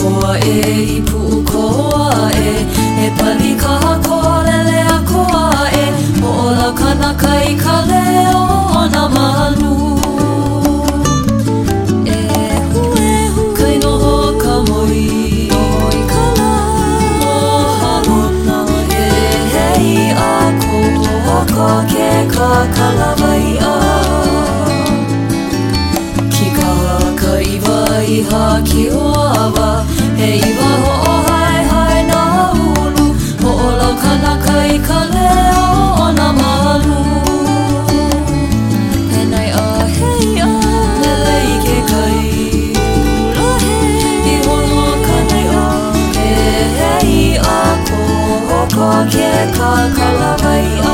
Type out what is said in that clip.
koa e I pu'ukoa e pali ka hakolele a koa ho'ola kanaka I ka leo o na malu kai noho ka moi ka la mohalona hei a koa ke ka kalawai a ki ka haka iha ki oawa he iwa ho'ohai hai na ulu ho'olau kanaka I ka leo o na malu he nai a hei a lele I ke kai I hono ka nai a hei a ko ke ka kalawai a